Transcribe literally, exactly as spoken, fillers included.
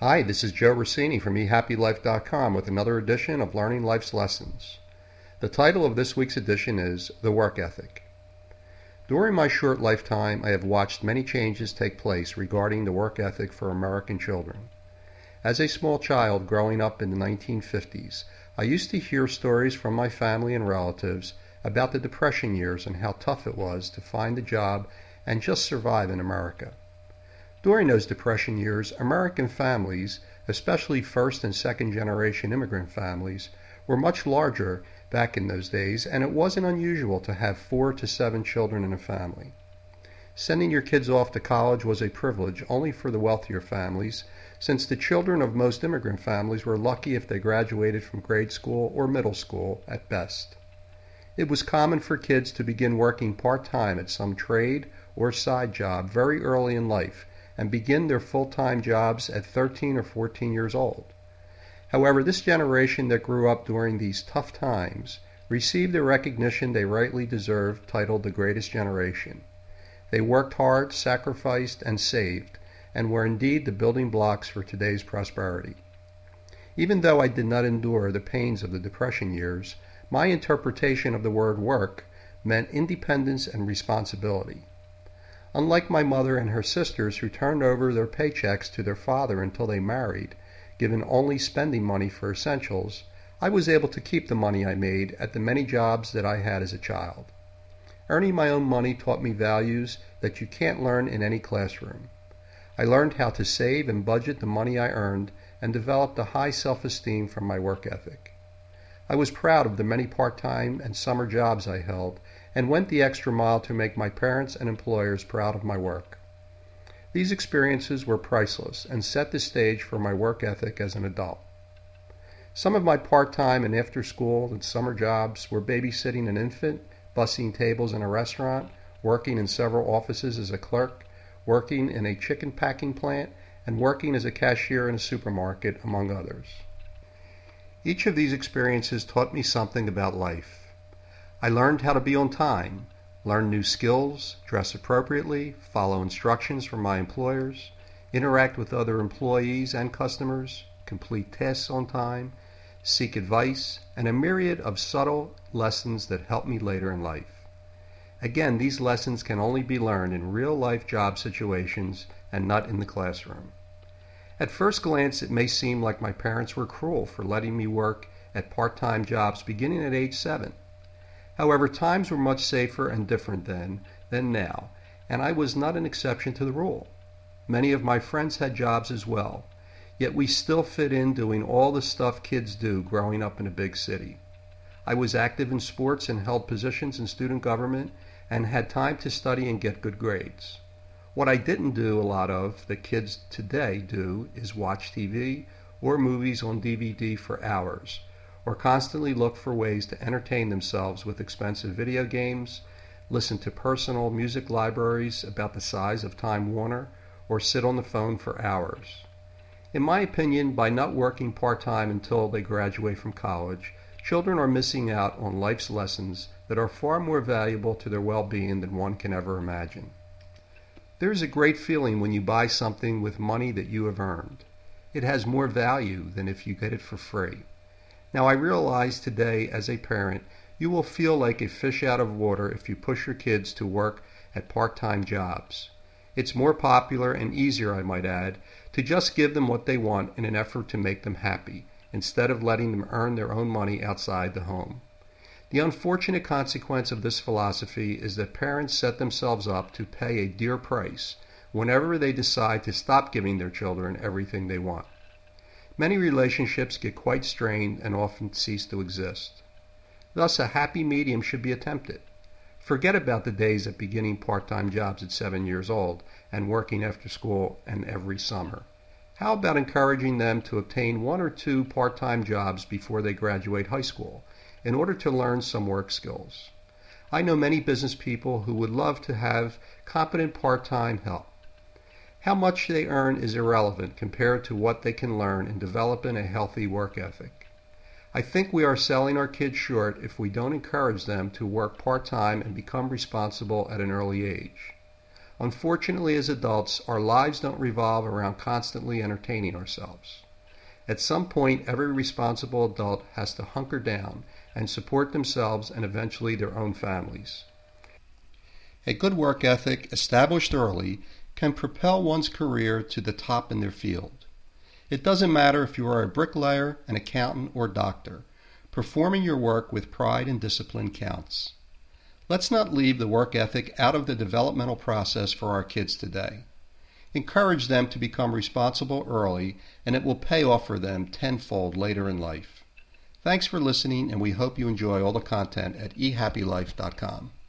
Hi, this is Joe Rossini from e happy life dot com with another edition of Learning Life's Lessons. The title of this week's edition is The Work Ethic. During my short lifetime, I have watched many changes take place regarding the work ethic for American children. As a small child growing up in the nineteen fifties, I used to hear stories from my family and relatives about the Depression years and how tough it was to find a job and just survive in America. During those Depression years, American families, especially first and second generation immigrant families, were much larger back in those days, and it wasn't unusual to have four to seven children in a family. Sending your kids off to college was a privilege only for the wealthier families, since the children of most immigrant families were lucky if they graduated from grade school or middle school at best. It was common for kids to begin working part-time at some trade or side job very early in life, and begin their full-time jobs at thirteen or fourteen years old. However, this generation that grew up during these tough times received the recognition they rightly deserved, titled the Greatest Generation. They worked hard, sacrificed, and saved, and were indeed the building blocks for today's prosperity. Even though I did not endure the pains of the Depression years, my interpretation of the word work meant independence and responsibility. Unlike my mother and her sisters, who turned over their paychecks to their father until they married, given only spending money for essentials, I was able to keep the money I made at the many jobs that I had as a child. Earning my own money taught me values that you can't learn in any classroom. I learned how to save and budget the money I earned and developed a high self-esteem from my work ethic. I was proud of the many part-time and summer jobs I held, and went the extra mile to make my parents and employers proud of my work. These experiences were priceless and set the stage for my work ethic as an adult. Some of my part-time and after-school and summer jobs were babysitting an infant, bussing tables in a restaurant, working in several offices as a clerk, working in a chicken packing plant, and working as a cashier in a supermarket, among others. Each of these experiences taught me something about life. I learned how to be on time, learn new skills, dress appropriately, follow instructions from my employers, interact with other employees and customers, complete tasks on time, seek advice, and a myriad of subtle lessons that help me later in life. Again, these lessons can only be learned in real-life job situations and not in the classroom. At first glance, it may seem like my parents were cruel for letting me work at part-time jobs beginning at age seven. However, times were much safer and different then than now, and I was not an exception to the rule. Many of my friends had jobs as well, yet we still fit in doing all the stuff kids do growing up in a big city. I was active in sports and held positions in student government and had time to study and get good grades. What I didn't do a lot of that kids today do is watch T V or movies on D V D for hours, or constantly look for ways to entertain themselves with expensive video games, listen to personal music libraries about the size of Time Warner, or sit on the phone for hours. In my opinion, by not working part-time until they graduate from college, children are missing out on life's lessons that are far more valuable to their well-being than one can ever imagine. There is a great feeling when you buy something with money that you have earned. It has more value than if you get it for free. Now, I realize today, as a parent, you will feel like a fish out of water if you push your kids to work at part-time jobs. It's more popular and easier, I might add, to just give them what they want in an effort to make them happy, instead of letting them earn their own money outside the home. The unfortunate consequence of this philosophy is that parents set themselves up to pay a dear price whenever they decide to stop giving their children everything they want. Many relationships get quite strained and often cease to exist. Thus, a happy medium should be attempted. Forget about the days of beginning part-time jobs at seven years old and working after school and every summer. How about encouraging them to obtain one or two part-time jobs before they graduate high school in order to learn some work skills? I know many business people who would love to have competent part-time help. How much they earn is irrelevant compared to what they can learn in developing a healthy work ethic. I think we are selling our kids short if we don't encourage them to work part-time and become responsible at an early age. Unfortunately, as adults, our lives don't revolve around constantly entertaining ourselves. At some point, every responsible adult has to hunker down and support themselves and eventually their own families. A good work ethic, established early, can propel one's career to the top in their field. It doesn't matter if you are a bricklayer, an accountant, or doctor. Performing your work with pride and discipline counts. Let's not leave the work ethic out of the developmental process for our kids today. Encourage them to become responsible early, and it will pay off for them tenfold later in life. Thanks for listening, and we hope you enjoy all the content at e happy life dot com.